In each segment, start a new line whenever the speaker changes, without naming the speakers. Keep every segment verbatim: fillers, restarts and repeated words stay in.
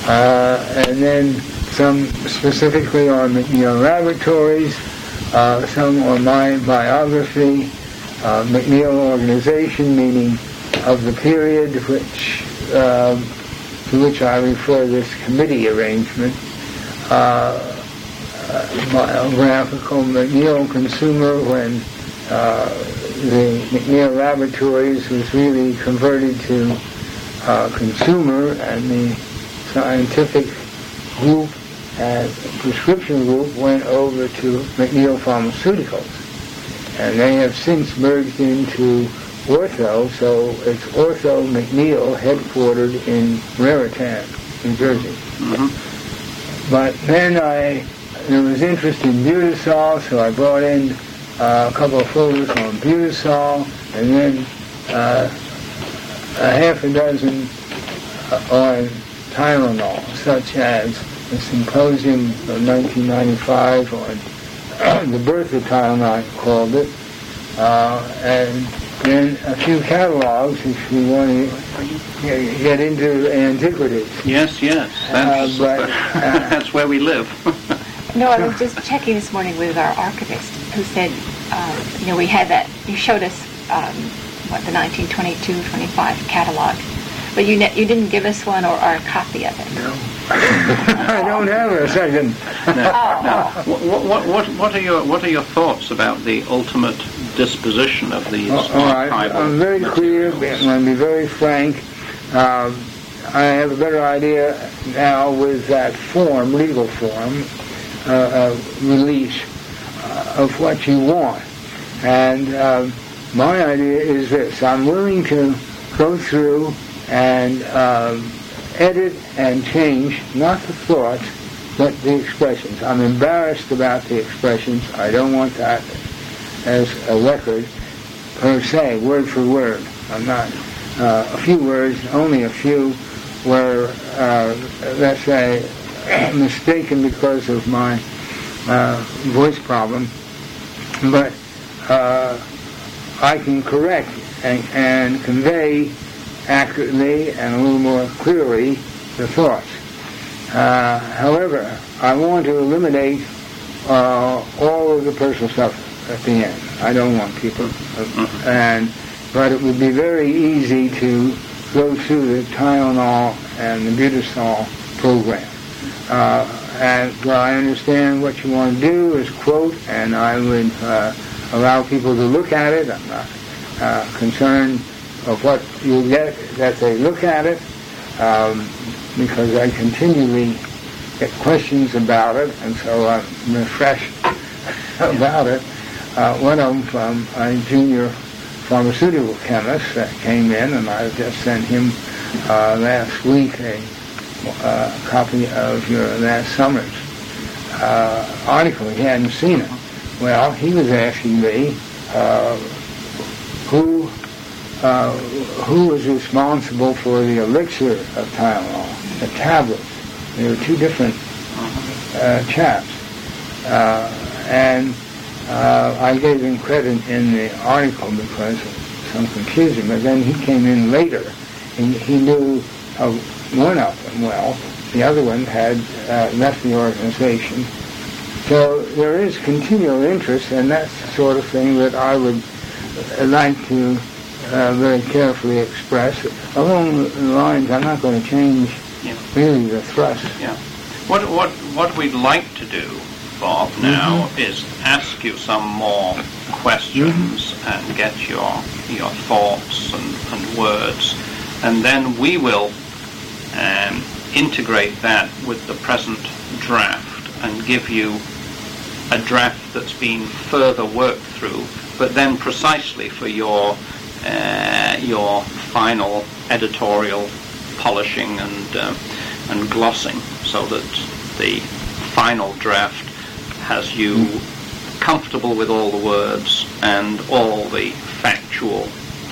uh, and then some specifically on McNeil Laboratories, uh, some on my biography, uh, McNeil Organization, meaning of the period which uh, to which I refer this committee arrangement, uh, uh, biographical McNeil Consumer, when uh, the McNeil Laboratories was really converted to uh, consumer, and the scientific group and prescription group went over to McNeil Pharmaceuticals. And they have since merged into Ortho, so it's Ortho McNeil, headquartered in Raritan, New Jersey. Mm-hmm. But then I, there was interest in Butasol, so I brought in uh, a couple of photos on Butasol, and then uh, a half a dozen on Tylenol, such as the Symposium of nineteen ninety-five on the birth of Tylenol, called it, uh, and then a few catalogs if we want to get into antiquities.
Yes, yes, that's, uh, but, uh, that's where we live.
No, I was just checking this morning with our archivist, who said, uh, you know, we had that, you showed us, um, what, the nineteen twenty-two twenty-five catalog, but you ne- you didn't give us one or, or a copy of it.
No. I don't have a second.
No. Oh. No. What, what, what, what are your what are your thoughts about the ultimate disposition of these?
Oh, all right. I'm very clear. I'm going to be very frank. Um, I have a better idea now with that form, legal form, uh, uh, release uh, of what you want. And um, my idea is this: I'm willing to go through and um, edit and change, not the thoughts, but the expressions. I'm embarrassed about the expressions. I don't want that as a record per se, word for word. I'm not, uh, a few words, only a few were, uh, let's say, mistaken because of my uh, voice problem. But uh, I can correct and, and convey accurately and a little more clearly the thoughts. Uh, however, I want to eliminate uh, all of the personal stuff at the end. I don't want people. Uh, and but it would be very easy to go through the Tylenol and the Butasol program. Uh, and well, I understand what you want to do is quote, and I would uh, allow people to look at it. I'm not uh, concerned of what you get, that they look at it, um, because I continually get questions about it, and so I'm refreshed about it. Uh, one of them from a junior pharmaceutical chemist that came in, and I just sent him uh, last week a uh, copy of your last summer's uh, article. He hadn't seen it. Well, he was asking me uh, who Uh, who was responsible for the elixir of Tylenol, the tablets. There were two different uh, chaps. Uh, and uh, I gave him credit in the article because of some confusion, but then he came in later, and he knew uh, one of them well. The other one had uh, left the organization. So there is continual interest, and that's the sort of thing that I would like to Uh, very carefully expressed. Along the lines, I'm not going to change yeah. really the thrust.
Yeah. What what what we'd like to do, Bob, now mm-hmm. is ask you some more questions mm-hmm. and get your your thoughts and, and words, and then we will um, integrate that with the present draft and give you a draft that's been further worked through, but then precisely for your Uh, your final editorial polishing and uh, and glossing, so that the final draft has you comfortable with all the words and all the factual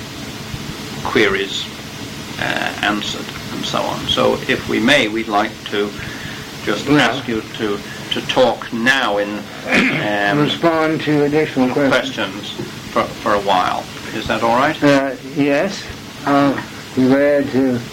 queries uh, answered and so on. So if we may, we'd like to just yeah. ask you to to talk now in um,
respond to additional
questions
questions
for, for a while. Is that all right?
Uh, yes. I'll be glad to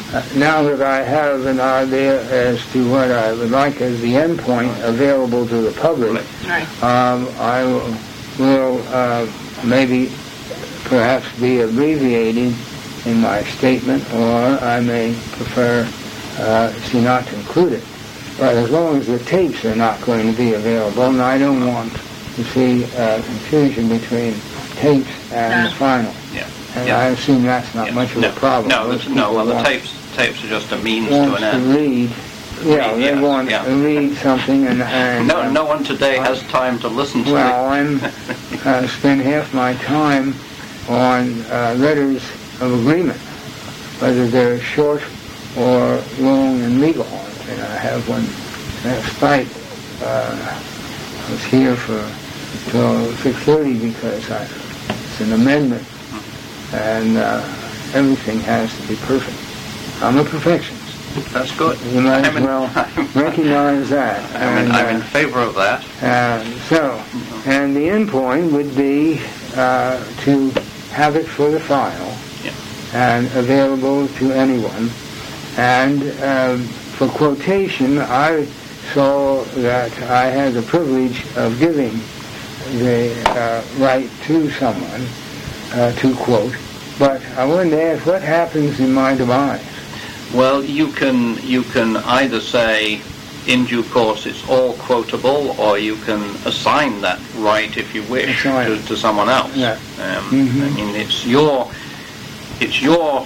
uh, now that I have an idea as to what I would like as the endpoint available to the public,
Right.
um, I will, will uh, maybe perhaps be abbreviated in my statement, or I may prefer uh, see not to include it. But as long as the tapes are not going to be available, and I don't want to see uh, confusion between tapes and
No.
the final.
Yeah.
And
yeah.
I assume that's not
yeah.
much of
no.
a problem.
No,
Most
that's- no.
people
Well, the
want-
tapes tapes are just a means to
wants
an
to
end.
read. Yeah,
Read,
they
yeah,
want
yeah.
to read something, and, and
No,
uh,
no one today has time to listen to
well,
it.
I'm uh, spend half my time on uh, letters of agreement, whether they're short or long and legal. And I have one last night. Uh, I was here for till six thirty because I, it's an amendment, and uh, everything has to be perfect. I'm a perfectionist.
That's good.
You might
I'm
as
in-
well
I'm-
recognize that.
I'm in,
And,
I'm in
uh,
favor of that.
uh, so, and the end point would be uh, to have it for the file
Yeah.
and available to anyone. And um, for quotation, I saw that I had the privilege of giving the uh, right to someone uh, to quote. But I wanted to ask, what happens in my demise?
Well, you can you can either say, in due course, it's all quotable, or you can assign that right, if you wish,
Assign.
to, to someone else.
Yeah.
Um,
Mhm.
I mean, it's your it's your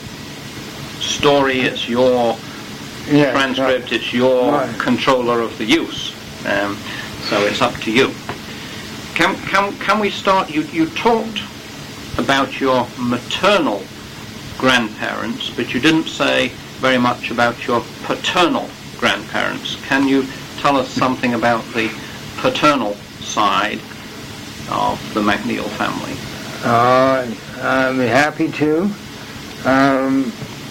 story, it's your
Yes,
transcript, it's your
Right.
controller of the use. Um, so it's up to you. Can can can we start? You you talked about your maternal grandparents, but you didn't say very much about your paternal grandparents. Can you tell us something about the paternal side of the MacNeil family?
Uh, I'd be happy to. Um,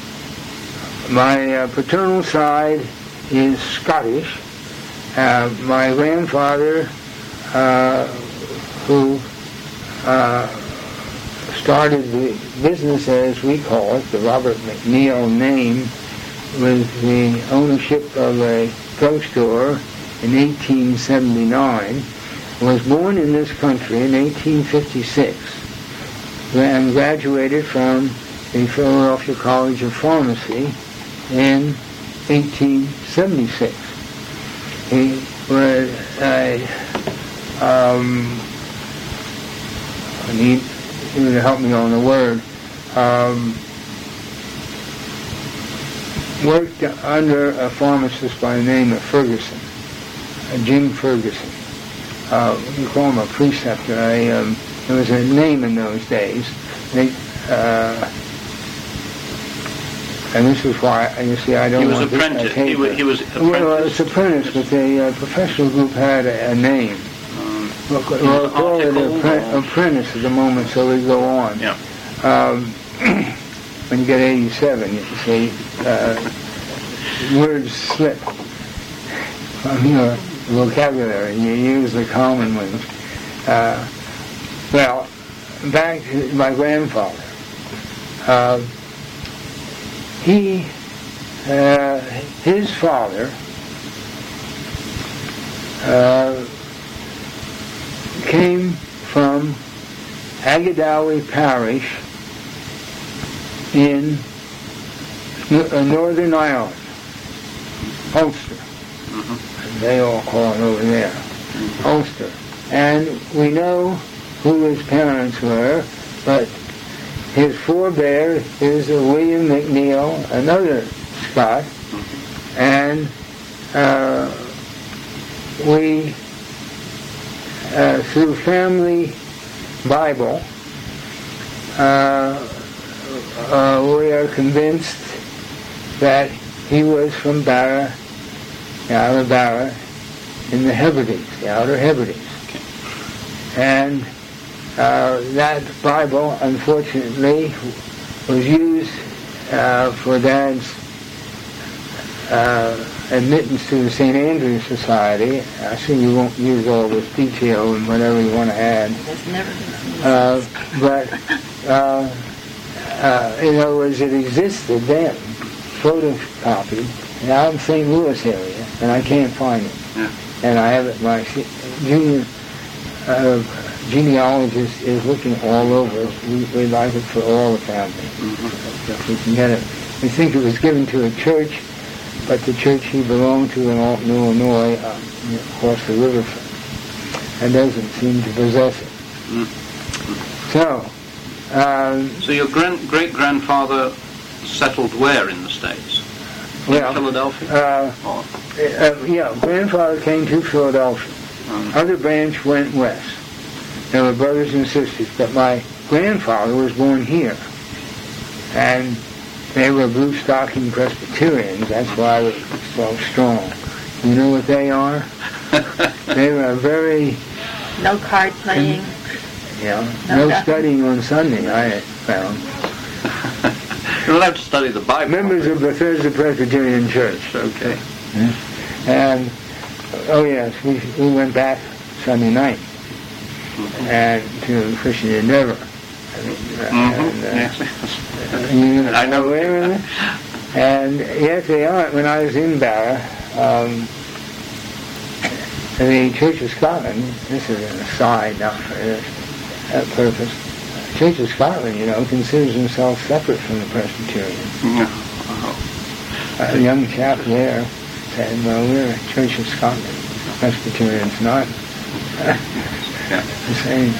my uh, paternal side is Scottish. Uh, my grandfather, uh, who uh, started the business, as we call it, the Robert MacNeil name, with the ownership of a drugstore in eighteen seventy-nine, was born in this country in eighteen fifty-six and graduated from the Philadelphia College of Pharmacy in eighteen seventy-six. He was a, um, I need you to help me on the word, um, worked under a pharmacist by the name of Ferguson, uh, Jim Ferguson. Uh, you call him a preceptor. I, um, there was a name in those days. They, uh, and this is why, you see, I don't
He was
want
apprentice.
to take
He was,
it.
he was
Well, it's
apprentice.
apprentice, but the uh, professional group had a, a name.
Um,
Well,
was
well, call it
article
appre-
or-
apprentice at the moment, so we go on.
Yeah.
Um, when you get eighty-seven, you see, uh, words slip from your vocabulary. You use the common ones. Uh, well, back to my grandfather. Uh, he, uh, his father, uh, came from Agadawi Parish in N- Northern Ireland, Ulster.
Mhm.
They all call it over there, Ulster. And we know who his parents were, but his forebear is a William MacNeil, another Scot, and uh, we, uh, through family Bible, uh, uh, we are convinced that he was from Barra, the Outer Barra, in the Hebrides, the Outer Hebrides. And uh, that Bible, unfortunately, was used uh, for Dad's uh, admittance to the Saint Andrews Society. I assume you won't use all this detail and whatever you want to add.
That's never been
Uh, but, uh, uh, in other words, it existed then. photocopied. Now I'm in Saint Louis area, and I can't find it.
Yeah.
And I have it. My junior uh, genealogist is looking all over. We, we'd like it for all the family. Mm-hmm. If we can get it. We think it was given to a church, but the church he belonged to in Alton, Illinois, uh, across the river, and doesn't seem to possess it.
Mm-hmm.
So. Um,
so your grand, great-grandfather settled where in the States?
Well,
in Philadelphia?
Uh,
or?
Uh, yeah, grandfather came to Philadelphia.
Um,
Other branch went west. There were brothers and sisters, but my grandfather was born here. And they were blue stocking Presbyterians. That's why they were so strong. You know what they are? They were very...
No card playing.
Yeah,
no,
no studying on Sunday, I found.
You're allowed to study the Bible.
Members of Bethesda Presbyterian Church.
Okay.
Yeah. And, oh yes, we we went back Sunday night mm-hmm. and to Christian Endeavor. I mean,
mm-hmm. and, uh,
yes. you
I know.
Aware of it? And yes, they are. When I was in Barra, um, the Church of Scotland, this is an aside now for this uh, purpose, Church of Scotland, you know, considers themselves separate from the Presbyterians.
Yeah. Uh-huh.
A young chap there said, well, we're a Church of Scotland. Presbyterians not
yeah.
the same.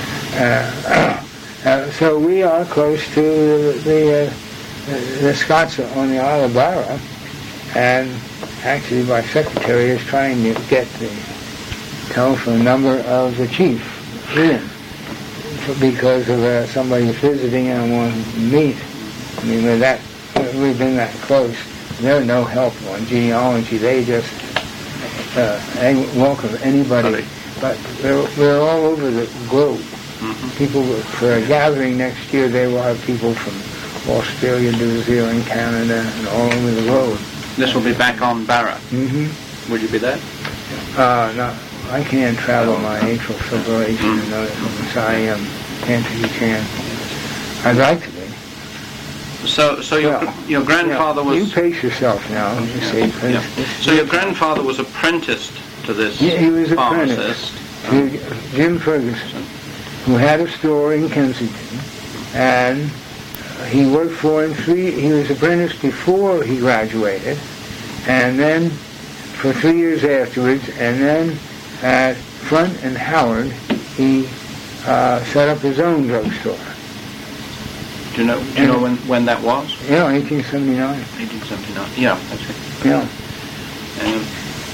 Uh, uh, so we are close to the the, uh, the Scots on the Isle of Barra, and actually my secretary is trying to get the telephone number of the chief in. Because of uh, somebody visiting and wanting to meet. I mean, with that, we've been that close. They're no help on genealogy. They just uh, they welcome anybody. But we're, we're all over the globe. Mm-hmm. People, for a gathering next year, they will have people from Australia, New Zealand, Canada, and all over the globe.
This will be back on Barra.
Mm-hmm.
Would you be there?
Uh, no. I can't travel my atrial fibrillation mm. and other things. I um, can't if you can. I'd like to be.
So, so your well, your grandfather
yeah,
was.
You pace yourself now. You
yeah,
see.
Yeah. So your grandfather was apprenticed to this.
Yeah, he was
pharmacist.
apprenticed to Jim Ferguson, who had a store in Kensington, and he worked for him three. He was apprenticed before he graduated, and then for three years afterwards, and then. At Front and Howard, he uh, set up his own drugstore.
Do you know? Do you and know when, when that was?
Yeah, eighteen seventy-nine.
eighteen seventy-nine. Yeah, that's it.
Yeah.
Um,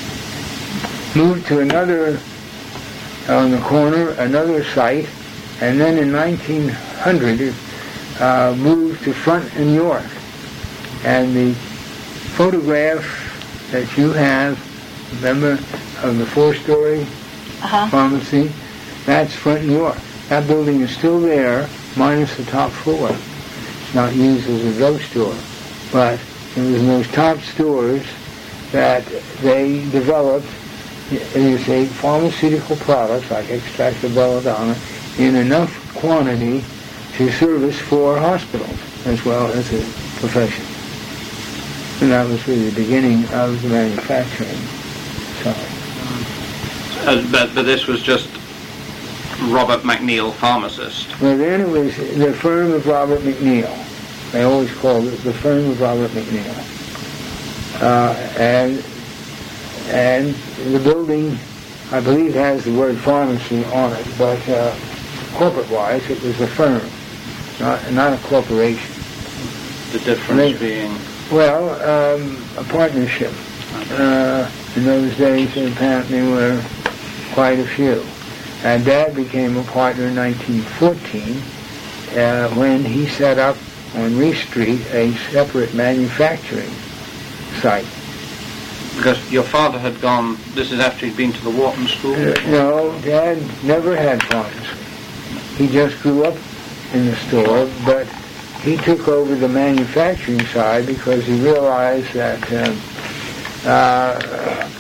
Moved to another on the corner, another site, and then in nineteen hundred uh, moved to Front and York. And the photograph that you have, remember, of the four-story
uh-huh.
pharmacy, that's Front and York. That building is still there, minus the top floor. It's not used as a drugstore. But it was in those top stores that they developed, you say, pharmaceutical products like extract of belladonna in enough quantity to service four hospitals as well as a profession. And that was really the beginning of the manufacturing side.
Uh, but, but this was just Robert McNeil, pharmacist.
Well, then it was the firm of Robert McNeil. They always called it the firm of Robert McNeil. Uh, and and the building, I believe, has the word pharmacy on it, but uh, corporate-wise, it was a firm, not not a corporation.
The difference they, being?
Well, um, a partnership. Uh, in those days, there apparently were quite a few. And Dad became a partner in nineteen fourteen uh, when he set up on Reese Street a separate manufacturing site.
Because your father had gone, this is after he'd been to the Wharton School?
Uh, no, Dad never had pharmacy. He just grew up in the store, but he took over the manufacturing side because he realized that um, uh,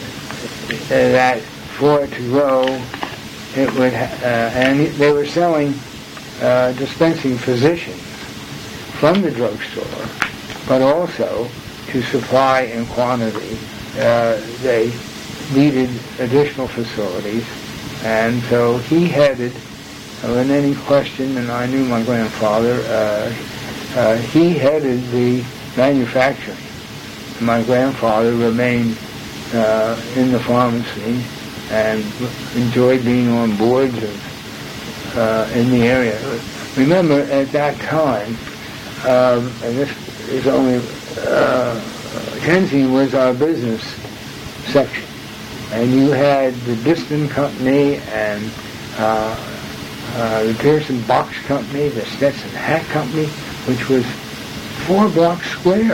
that for it to grow, it would, ha- uh, and they were selling, uh, dispensing physicians from the drugstore but also to supply in quantity. Uh, they needed additional facilities, and so he headed, when any question, and I knew my grandfather, uh, uh, he headed the manufacturing. My grandfather remained uh, in the pharmacy and enjoyed being on boards of, uh, in the area. Remember, at that time, um, and this is only, uh, Kensington was our business section. And you had the Diston Company and uh, uh, the Pearson Box Company, the Stetson Hat Company, which was four blocks square,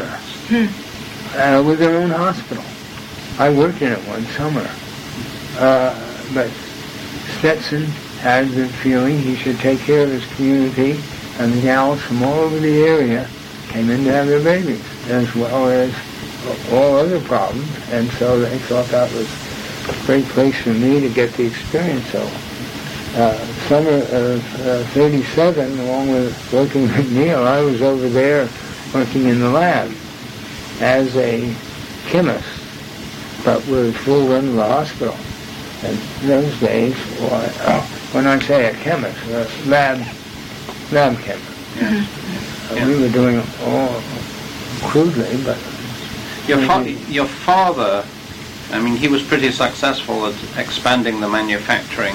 uh, with their own hospital. I worked in it one summer. Uh, but Stetson had the feeling he should take care of his community, and the gals from all over the area came in to have their babies, as well as all other problems, and so they thought that was a great place for me to get the experience. So, uh, summer of uh, thirty-seven, along with working with McNeil, I was over there working in the lab as a chemist, but with full run of the hospital. And in those days, well, uh, when I say a chemist, a lab, lab chemist,
yes.
uh,
yeah.
we were doing all crudely, but
your, fa- your father, I mean, he was pretty successful at expanding the manufacturing.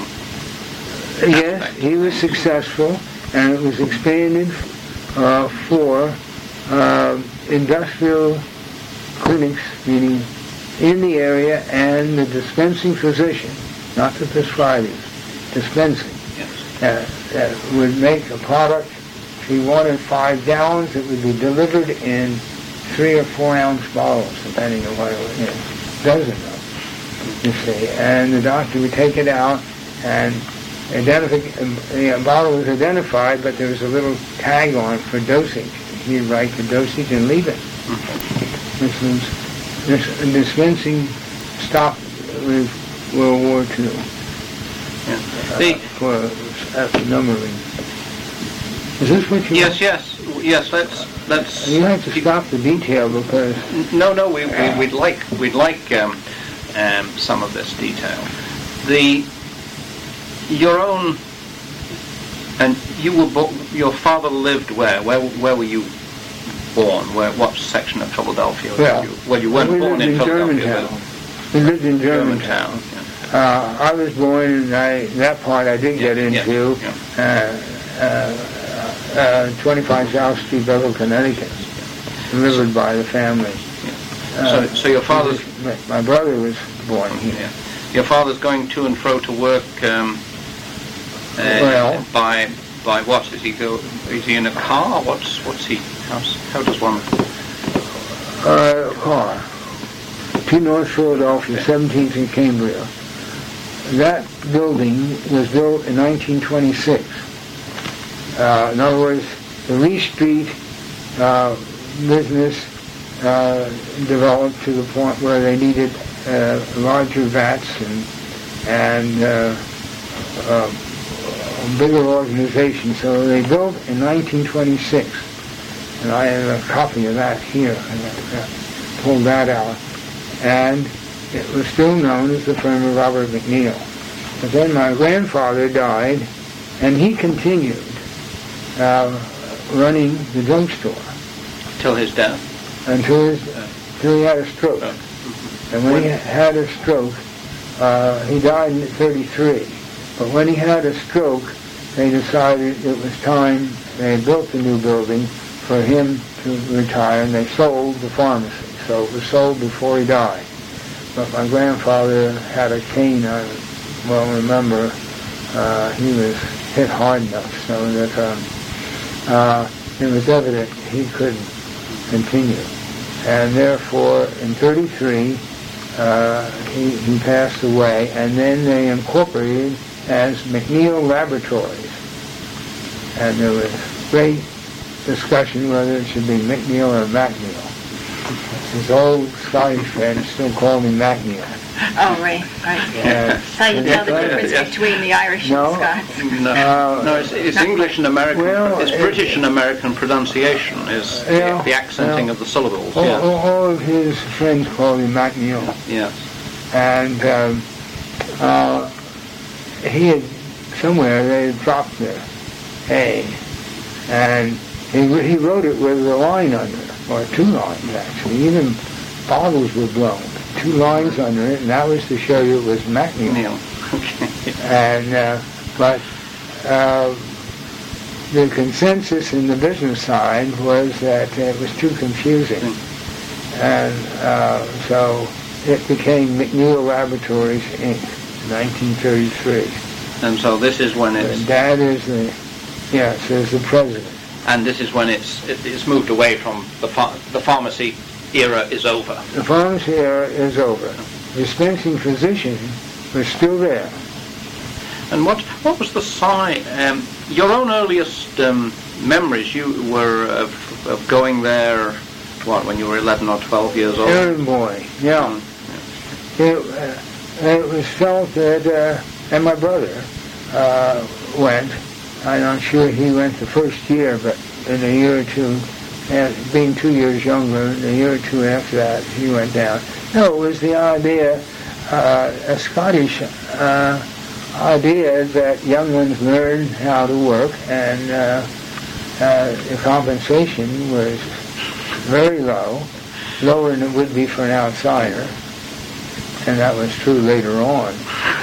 Yes,
aspect.
he was successful, and it was expanded uh, for uh, industrial clinics, meaning in the area, and the dispensing physician, not the prescribers, dispensing,
yes.
uh, uh, would make a product. If he wanted five gallons, it would be delivered in three or four ounce bottles, depending on what it was, you know, dozen of them, you see. And the doctor would take it out, and identifi- the bottle was identified, but there was a little tag on it for dosage. He'd write the dosage and leave it. Mm-hmm. This was This dispensing stopped with World War Two.
Yeah.
Uh,
the,
for a number of reasons. Is this what you?
Yes, yes, yes. Let's let's.
You have to stop the detail because.
No, no. We, we we'd like we'd like um, um, some of this detail. The your own and you were bo- your father lived where? Where where were you born? Where, what section of Philadelphia?
Well,
you, well, you weren't
we
born
lived
in,
in
Philadelphia.
Germantown. We lived in Germantown.
Germantown. Yeah.
Uh, I was born in I, that part. I did
Yeah,
get into
yeah, yeah.
Uh, uh, uh, twenty-five South Street, Beverly, Connecticut, delivered by the family.
Yeah.
Uh,
so, so your father's
my, my brother was born here.
yeah. Your father's going to and fro to work. Um, uh,
Well.
by by what? Is he go? Is he in a car? What's what's he? How's, how does one?
Uh, car. To North Philadelphia, seventeenth and Cambria. That building was built in nineteen twenty-six. Uh, in other words, the Lee Street uh, business uh, developed to the point where they needed uh, larger vats and and uh, uh, a bigger organization. So they built in nineteen twenty-six, and I have a copy of that here. And I pulled that out, and it was still known as the firm of Robert McNeil. But then my grandfather died, and he continued uh, running the drugstore
Till his death.
until his, until he had a stroke.
Oh.
And when he had a stroke, uh, he died in thirty-three. But when he had a stroke, they decided it was time. They had built the new building for him to retire, and they sold the pharmacy. So it was sold before he died. But my grandfather had a cane. I well remember uh, he was hit hard enough so that um, uh, it was evident he couldn't continue. And therefore, in thirty-three, uh, he, he passed away, and then they incorporated as McNeil Laboratories. And there was great discussion whether it should be McNeil or MacNeil. his old Scottish friend still called me MacNeil.
Oh, right, right.
Yeah.
So you tell the difference
Yes.
between the Irish
No.
and Scots.
No,
Uh,
no, it's, it's English and American.
Well,
it's
it-
British and American pronunciation. Is
Yeah,
the accenting
yeah.
of the syllables.
All,
Yeah,
all, all of his friends called him MacNeil.
yes.
And um, uh, he had, somewhere they had dropped the A, and he, he wrote it with a line under it, or two lines actually. Even bottles were blown. Two lines under it, and that was to show you it was MacNeil.
Neil. Okay.
And uh, but uh, the consensus in the business side was that it was too confusing, and uh, so it became McNeil Laboratories Incorporated, nineteen thirty-three.
And so this is when it's
And Dad is the yes, is the president.
and this is when it's it, it's moved away from the ph- the pharmacy era is over.
The pharmacy era is over. Dispensing physician was still there.
And what what was the size? Um, your own earliest um, memories? You were of, of going there. What, when you were eleven or twelve years old?
Errand boy, yeah. It, uh, it was felt that, uh, and my brother uh, went. I'm not sure he went the first year, but in a year or two, and being two years younger, in a year or two after that, he went down. No, it was the idea, uh, a Scottish uh, idea that young ones learn how to work, and uh, uh, the compensation was very low, lower than it would be for an outsider, and that was true later on.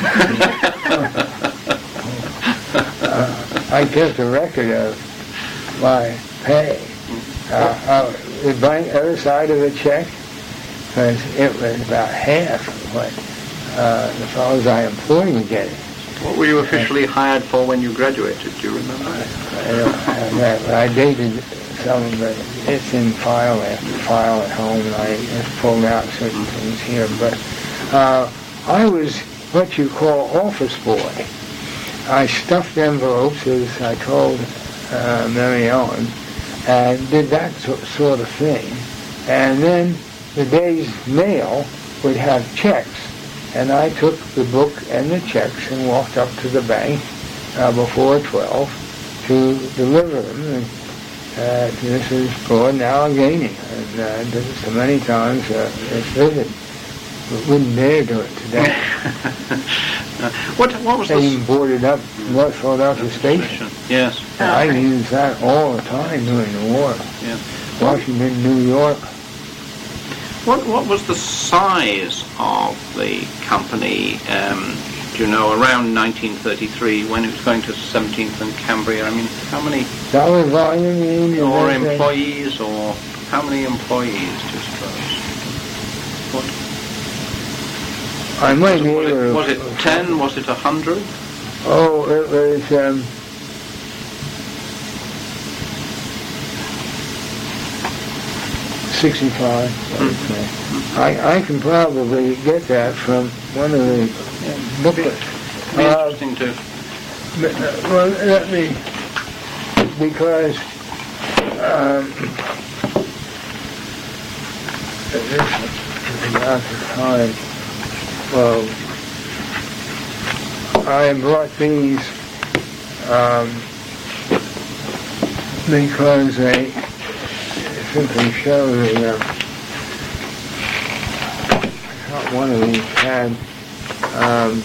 uh, I kept a record of my pay. Uh, uh, the bank, other side of the check, because it was about half of what uh, the fellows I employed were getting.
What were you officially hired for when you graduated? Do you remember?
I don't have that, but I dated some of it. It's in file after file at home, and I just pulled out certain things here. But uh, I was what you call office boy. I stuffed envelopes, as I told uh, Mary Ellen, and did that so, sort of thing. And then the day's mail would have checks, and I took the book and the checks and walked up to the bank uh, before twelve to deliver them. And, uh, to Missus Gordon Allegheny, and uh, did it so many times uh, it's vivid. We wouldn't dare do it today.
what what was
They
the
even boarded up North Philadelphia Station.
Yes.
And I used that all the time during the war.
Yeah.
Washington, New York.
What what was the size of the company? Um, do you know, around nineteen thirty-three, when it was going to seventeenth and Cambria? I mean, how many
Dollar volume, you mean?
or
Is that-
employees, or how many employees? Do you suppose? What
I might be
was
able
it?
to-
Was it ten? Was it a hundred?
Oh, it was, um, sixty-five, I would say. I, I can probably get that from one of the booklets.
Be
Uh,
interesting to.
But, uh, well, let me, because um, this is about the time. Well, I brought these um, because they simply show the. Uh, I thought one of these had. Um,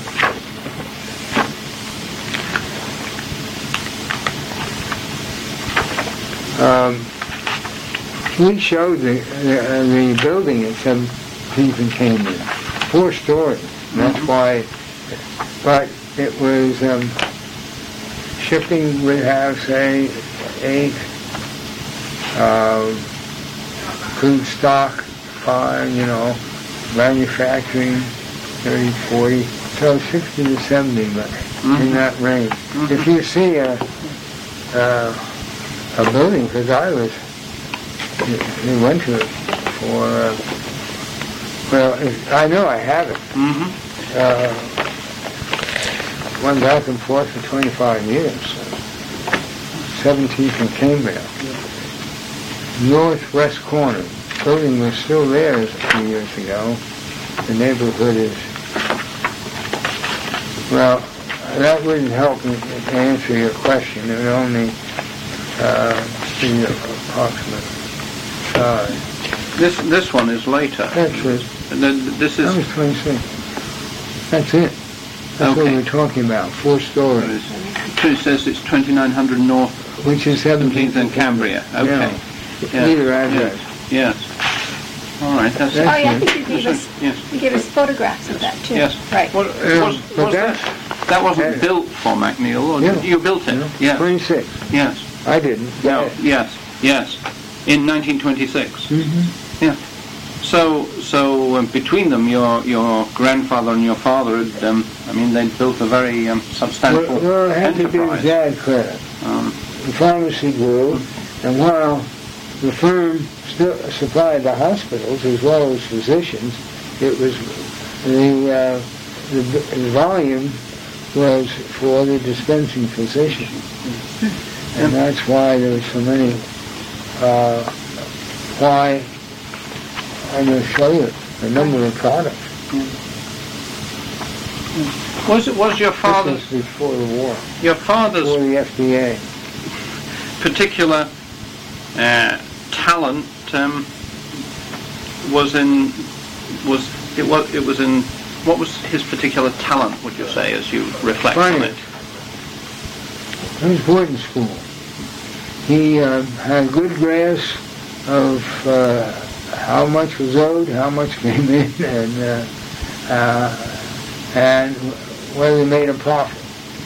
Um, we showed the, the, uh, the building at seventeenth and Cambria, four stories. That's why, but it was, um, shipping would have, say, eight, um, crude stock, five, you know, manufacturing, thirty, forty, so sixty to seventy, but in that range. If you see a, uh, a building, because I was, we went to it for, uh, well, it, I know I have it.
Mm-hmm.
Uh, went back and forth for twenty-five years. seventeenth and Cambria. Northwest corner, building was still there a few years ago. The neighborhood is, well, that wouldn't help me to answer your question. It would only uh, see the approximate size.
This this one is later.
That's it.
And then this
That
is
was twenty-six. That's it. That's
Okay.
what we're talking about. Four stories,
it says it's twenty-nine hundred North
which is seventeenth
seventeenth and Cambria. Okay. Yeah.
Either address.
Yes. All right. That's
Oh,
That's
yeah, I
it.
think you gave us,
Yes.
you gave us photographs of that, too.
Yes.
Right.
What,
Yeah,
was,
but
was
that's-
that, that wasn't
that-
built for McNeil, or
Yeah.
you built it?
You know,
Yes.
twenty-six.
Yes.
I didn't.
No. Yes. Yes. In nineteen twenty-six.
Mm-hmm.
Yeah. So, so um, between them, your your grandfather and your father, had, um, I mean, they built a very um, substantial
Well, well, I have to give
enterprise.
Dad credit.
Um,
The pharmacy grew, and while the firm still supplied the hospitals as well as physicians, it was the uh, the, the volume was for the dispensing physician, and that's why there were so many. Uh, why I'm going to show you the number of products.
was it was your father's
This was before the war,
your father's
before the F D A.
particular uh, talent um, was in was it was it was in what was his particular talent, would you say, as you reflect on it?
He was boarding school. He uh, had a good grasp of uh, how much was owed, how much came in, and uh, uh, and whether they made a profit,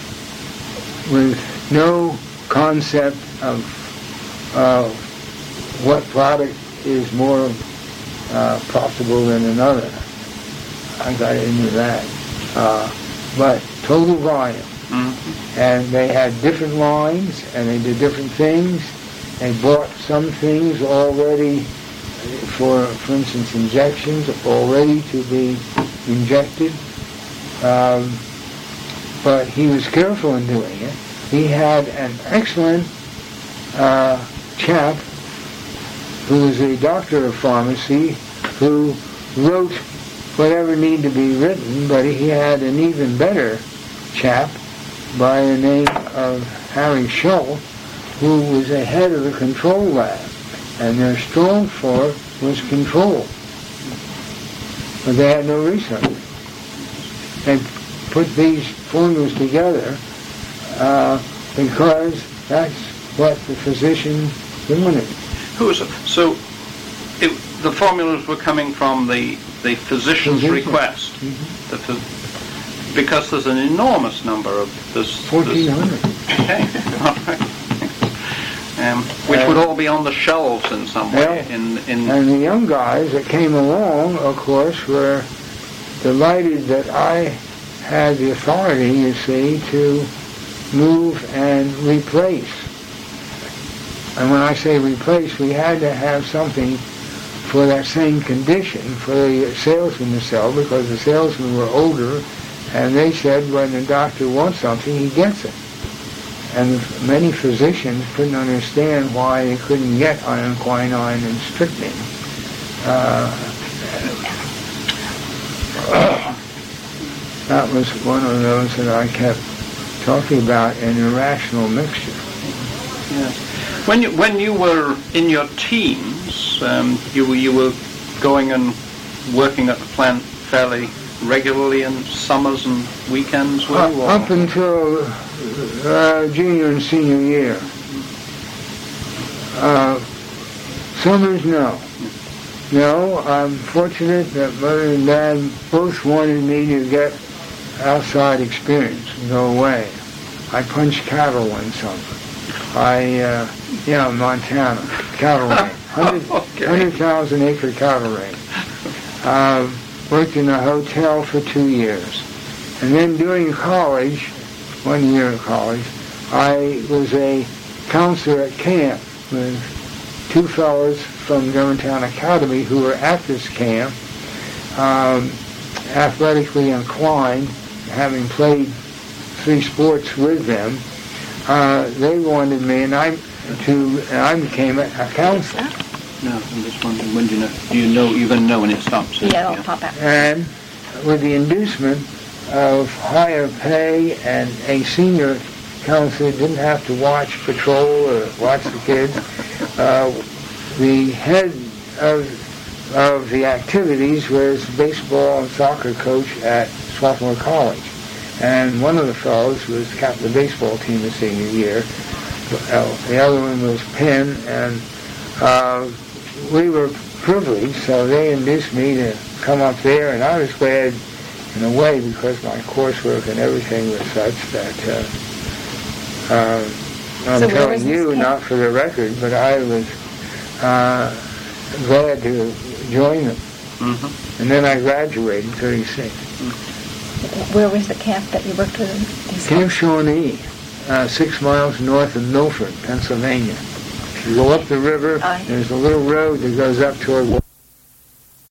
with no concept of uh, what product is more uh, profitable than another. I got into that. Uh, but total volume.
Mm-hmm.
And they had different lines, and they did different things. They bought some things already for, for instance, injections, already to be injected. Um, but he was careful in doing it. He had an excellent uh, chap who was a doctor of pharmacy who wrote whatever needed to be written, but he had an even better chap by the name of Harry Schull, who was the head of the control lab, and their strong force was control. But they had no research. They put these formulas together uh, because that's what the physician wanted.
Who was it? So it, the formulas were coming from the the physician's
Physician.
request,
Mm-hmm.
the phys- because there's an enormous number of this.
fourteen hundred.
this okay, all right. Um, which
Uh,
would all be on the shelves in some way.
well,
in in
And the young guys that came along, of course, were delighted that I had the authority, you see, to move and replace. And when I say replace, we had to have something for that same condition for the salesman to sell, because the salesmen were older, and they said when the doctor wants something, he gets it. And many physicians couldn't understand why they couldn't get iron quinine and strychnine. Uh, that was one of those that I kept talking about, an irrational mixture.
yes. When you when you were in your teens, um, you were you were going and working at the plant fairly regularly in summers and weekends, were
Uh,
you? or-
up until uh, junior and senior year. Uh, summers, no. No, I'm fortunate that Mother and Dad both wanted me to get outside experience and go away. I punched cattle one summer. I, uh, you know, Montana, cattle range,
Okay.
one hundred thousand acre cattle range. Uh, worked in a hotel for two years. And then during college, one year of college, I was a counselor at camp with two fellows from Germantown Academy who were at this camp, um, athletically inclined, having played three sports with them. Uh, they wanted me, and I to, and I became a, a counselor.
No, I'm just wondering, when do you know? Do you know, you're going to know when it stops?
Yeah, it'll pop out.
And with the inducement of higher pay and a senior counselor didn't have to watch patrol or watch the kids, uh, the head of, of the activities was baseball and soccer coach at Swarthmore College. And one of the fellows was captain of the baseball team the senior year. The other one was Penn, and uh, we were privileged, so they induced me to come up there, and I was glad in a way because my coursework and everything was such that uh, uh, I'm
So where was
telling
this
you,
camp?
not for the record, but I was uh, glad to join them.
Mm-hmm.
And then I graduated in thirty-six.
Where was the camp that you worked with?
Camp Shawnee, uh, six miles north of Milford, Pennsylvania. You go up the river,
Aye.
there's a little road that goes up toward